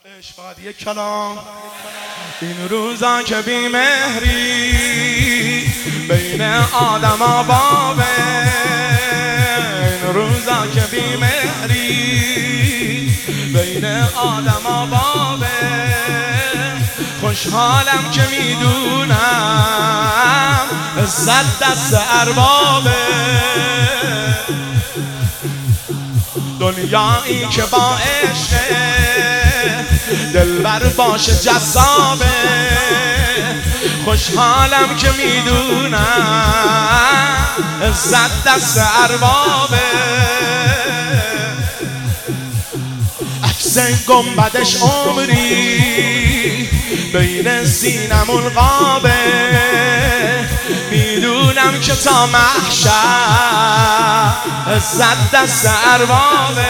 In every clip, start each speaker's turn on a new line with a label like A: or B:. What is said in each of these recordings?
A: اشقادی کلام این روزا که بی مهری بین آدم و بابه، این روزا که بی مهری بین آدم و بابه، خوشحالم که میدونم عزت دست اربابه، دنیایی که با عشقه دلبر باشه جذابه، خوشحالم که میدونم عزت دست اربابه، عکس گنبدش عمری بین سینمون قابه، میدونم که تا محشر عزت دست اربابه،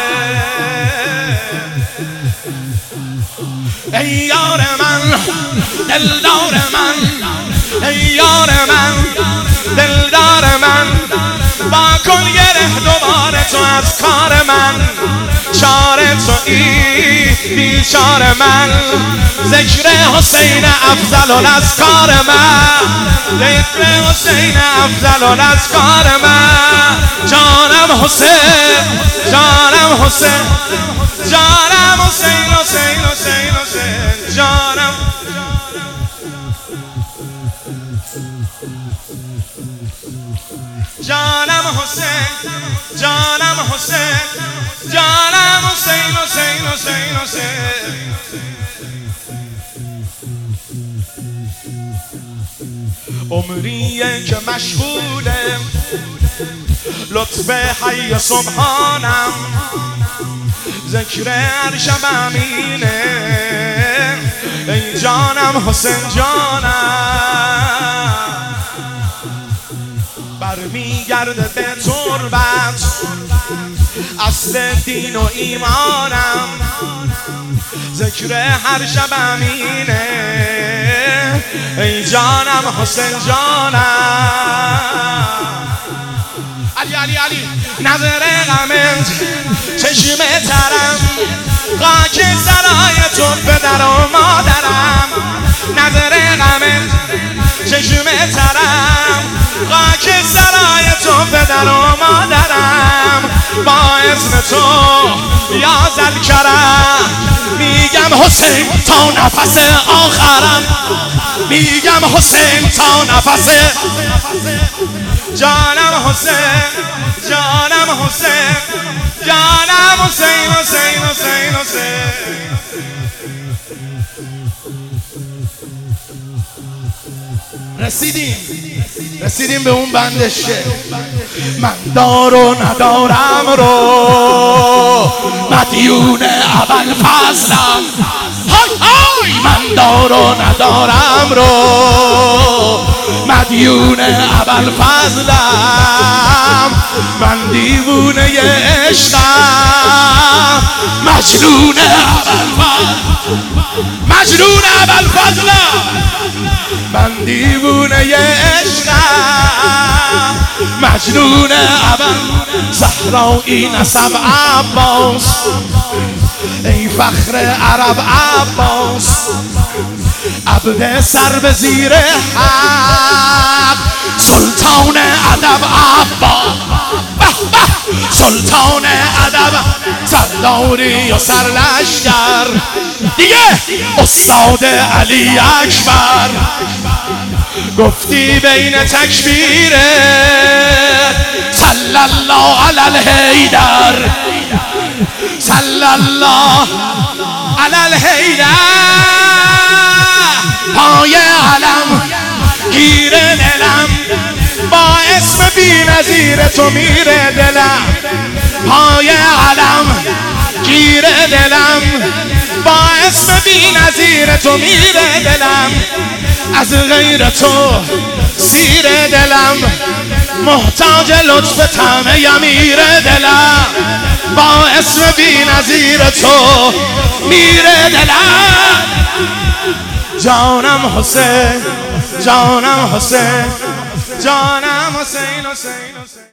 A: ای یار من دلدار من، ای یار من دلدار من، با کن گره دوباره تو از کار من، چاره تو ای بیچاره من، ذکر حسین افضل الازکار من، ذکر حسین افضل الازکار من، جانم حسین جانم حسین جانم حسین حسین حسین حسین جانم جانم حسین جانم حسین جانم حسین حسین حسین حسین عمریه که مشغوله لطف حی سبحانم، ذکر عرشم امینه، ای جانم حسین جانم، برمیگرده به تربت اصل دین و ایمانم، ذکر هر شب امینه، ای جانم حسین جانم، علی علی علی نظر غمت چشم ترم، خاک سرای تو پدر و مادرم، نظر غمت چشم ترم، خاک سرای تو پدر و مادرم، با اسم تو یا ذوالکرم میگم حسین تا نفس آخرم، میگم حسین تا نفس، جانم حسین جانم حسین جانم حسین حسین حسین حسین رسیدیم به اون بندشه، من دار و ندارم رو مدیون ابوالفضلم، های من دار و ندارم رو مدیون ابوالفضلم، من دیوونه عشقم مجنون ابوالفضلم، من دیوونه عشقم مجنون زهرایی نسب عباس، ای فخر عرب عباس، عبد سر به زیر حق، سلطان ادب عباس، سلطان ادب سرداری و سرلشکر دیگه، استاد علی اکبر، گفتی بین تکبیره صلی الله علی الحیدر، صلی الله علی الحیدر، پای علم گیر دلم، با اسم بی نظیر تو میره دلم، پای علم گیر دلم، با اسم بی نظیر تو میره دلم، از غیر تو سیر دلم، محتاج لطف طعم یمیر دلم، با اسم بی نظیر تو میره دلم، جانم حسین جانم حسین جانم حسین حسین حسین